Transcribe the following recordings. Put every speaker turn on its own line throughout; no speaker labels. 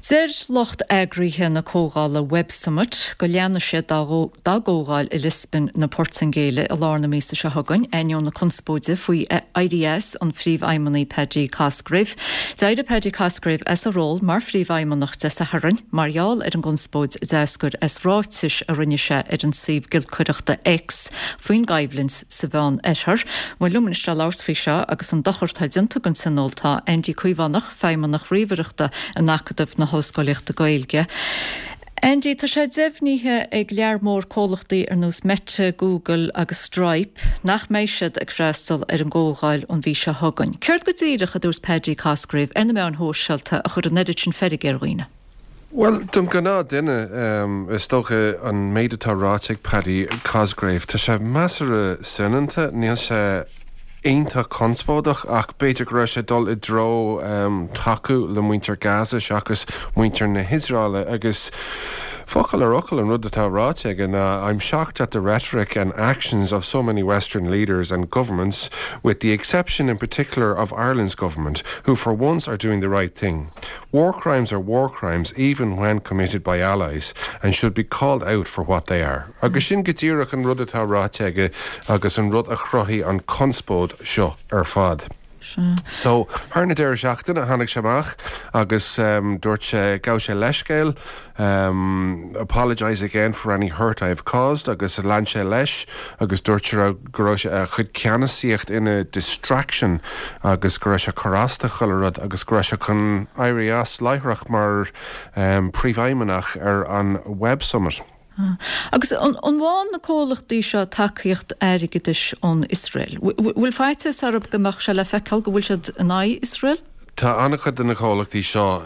Zir locht agríthe na cógála Web Summit, go leanna sé dagógáil i Lisbon na Portingéile a lár na mísa se hagann, aion na conspóide faoi IDS an phríomhaimanaí Paddy Cosgrave. Zaide Paddy Cosgrave as a ról mar phríomhaimeanach de sa harann, marall an gunspóid deasgur as ráitis a rinne se an sif gilcuireachta X faoin gaibhlins sa bhean ethar, mar luministe láirt seo agus an dachortaidinta gan sanolta Andy Cuivanach feimeanach riomhaireachta a nachadamh na hoscoileachta gailge. Andy, tá sé deimhníthe ag lear mór cólachtaí ar nús Meta, Google agus Stripe nach méisiad ag freastal ar an ggógáil an bhí se hagann. Ceirt go dtíireach a dús Paddy Cosgrave ina mé an hóseilta a chur an neidir sin ferrig ar roiine?
Well, dum gná duine is tócha an méidirtá ráiteach Paddy Cosgrave tá sé measara sinanta níl sé Einta conspódach ach beidir go sé dul I dro taú le muintear Gaza agus muintear na Hisráile agus focal or ocal and ruddatá ráteag and I'm shocked at the rhetoric and actions of so many Western leaders and governments, with the exception in particular of Ireland's government, who for once are doing the right thing. War crimes are war crimes even when committed by allies and should be called out for what they are. Agus sin gotíireach an ruddatá ráteag agus an rud a chrothí an conspód seo ar fad. So, Harna Deireadh Seachtain a Hannig Shamach, agus dúirt sé gabh sé leiscéil, apologise again for any hurt I have caused, agus lean sé leis, agus dúirt sé go raibh sé chud ceannasaíocht ina distraction, agus go raibh sé chorasta chuilead, agus go raibh sé chun éirí as láithreach mar príomhaimneach ar an Web Summit.
Agus an bháin na cólachtaí seo takeíocht airigidis an Israel. Bhfuil feite sarab gomach se le feiceáil go bhfuil siad an Israel?
Tá annachchud in na cólachtaí seo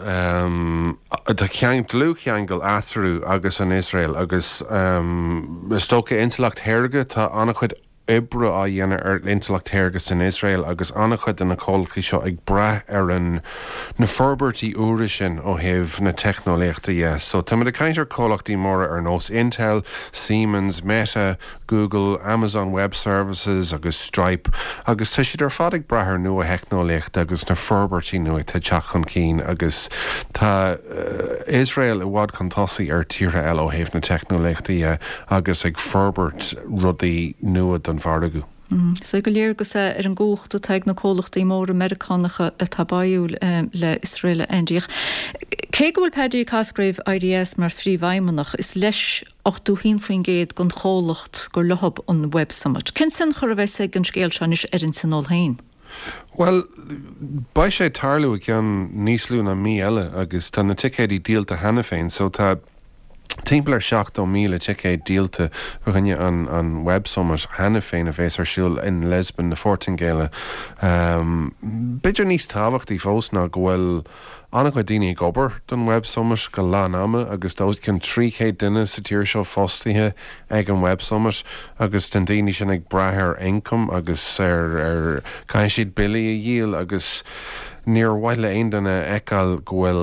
tá dlú cheangal athrú agus an Israel agus stocha intleacht théirge tá annachchud ibre a dhéanamh ar intleacht théirges in Israel agus annachchud in na cólachtaí seo ag brath ar an na forbertí úra sin ó thaobh na technoléachta So tá muid a caintear cólachtaí móra ar nós Intel, Siemens, Meta, Google, Amazon Web Services agus Stripe agus tá siad ar fad ag brath ar nua technoléachta agus na forbertí nua tá teach chun cín agus tá Israel I bhád chun tosaí ar tíre eile ó thaobh na technoléachta agus ag forbert rudaí nua don Fardagu.
So go léir go sé ar an ggóchta teag na cólachtaí mór Americanacha a tabáúil le Israel Indiach. Cé go bhfuil Paddy Cosgrave IDS mar phríomhaimneach is leis 8 faoin géad gon chólacht gur lethab an Web Summit. Cén sin chur a bheith sé an scéal seán is ar an san óilthain?
Well, ba sé tarlú a cean níos lú na mí eile agus tá na ticéadí díalta hena féin, so tá Timplar 7,000 ticéad díalta rinne an Web Summit hena féin a bhés ar siúil in Lisbon na Portingéile. Beidir níos tábhachtaí fós ná go bhfuil annachhuid daoine ag obair don Web Summit go lean ama agus dá cin 300 duine sa tír seo fóstaithe ag an Web Summit agus den daoine sin ag brath ar income agus ar caiin siad bilí a díal agus níor bhaile aon duna eáil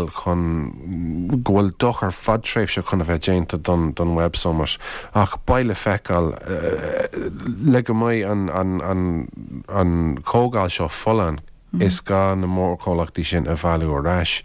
gohfuil doch ar fadtréimh se chun a bheith déanta don Web Summit ach baile feiceáil le go mbeidh an cógáil seo follan is gá na mór cólachtaí sin a bhailú arás.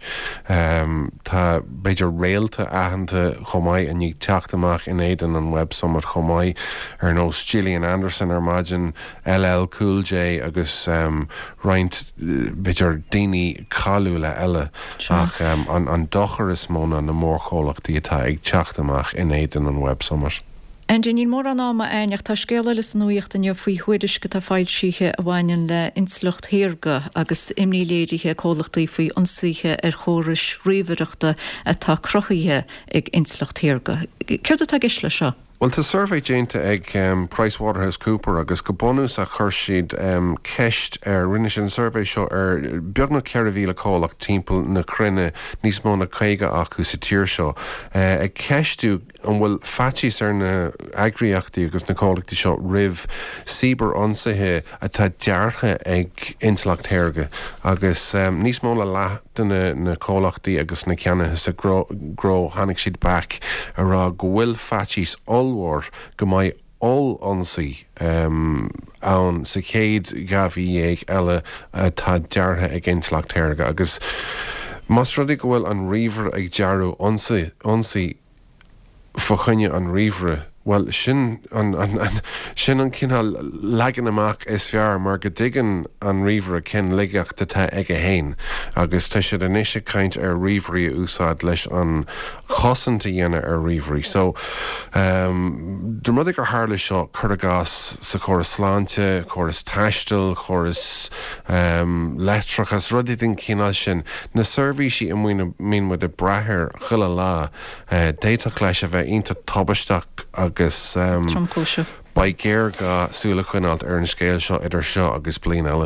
Tá beidir réalta aitheanta chomáid a níag teacht amach in éidir an Web Summit chomáid ar nós Gillian Anderson ar maidin LL Cool J agus roinnt beidir daoine cáú le eile ach an dochar is móna na mór cólachtaí atá ag teacht amach in éidir an Web Summit.
En ní mór an áma aineach tá scéile is nuíocht an faoi chuidiris go tá fáilsíthe a bhhainn le inslucht théirge agus imníléirithe cólachtaí faoi ionsaithe ar chórais riomhaireachta atá crothaithe ag inslucht théirge. Céir atá gisle seo?
Well, the survey déanta ag PricewaterhouseCoopers agus go bonús a chuir siad ceist rinne sin survey seo ar beagna 4,000 cólach timpeall na crinne níos mó na caige acu sa tír seo. Ag ceistú an bhfuil fatís ar na agriíochtaí agus na cólachtaí seo rih síbar ionsaithe atá deartha ag intleacht théirge agus níos mó le leat na cólachtaí agus na ceannathe sa gro hanig siad back ará go bhfuil fatís allmhór go mbeidh all ansaí ann sa chéad gafaí ag eile tá deartha ag intleacht théirge agus Mas rudig bhfuil an riomhar ag dearúionsaí fochaine an riomhre. Well, sin an cinál legan amach is fear mar go dtigan an riomhre cin ligeachta tá ag a hain, agus tá siad inis caint ar riomhraí úsáid leis an chosanta dhéana ar riomhraí. So, dermudig ar hála seo curagás sa choras sláinte, choras taistil, choras letrachas rudí din cinál sin, na servisi i mín mu de brathir chuile lá, déitach leis a bheith ionta tobasteach agus
Tromcóise.
ba géir ga súla chuineált ar an scéil seo idir seo agus bliain eile.